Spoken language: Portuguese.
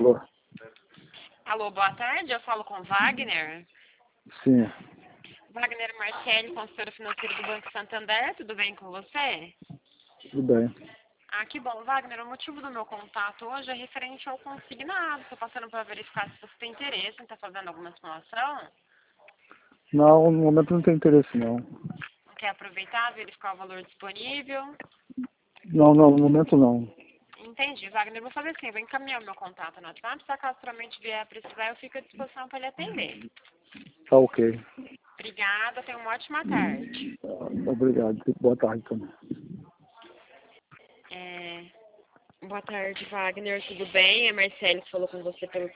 Alô? Alô, boa tarde, eu falo com Wagner. Sim, Wagner Marcelli, consultor financeiro do Banco Santander, tudo bem com você? tudo bem. Ah, que bom, Wagner, o motivo do meu contato hoje é referente ao consignado. Estou passando para verificar se você tem interesse em estar fazendo alguma simulação. Não, no momento não tem interesse, não. Quer aproveitar, verificar o valor disponível? Não, no momento não. Entendi, Wagner, vou fazer assim, vou encaminhar o meu contato no WhatsApp, se acaso somente vier a precisar, eu fico à disposição para lhe atender. Tá ok. Obrigada, tenha uma ótima tarde. Obrigado. Boa tarde também. Boa tarde, Wagner, tudo bem? É Marcele que falou com você pelo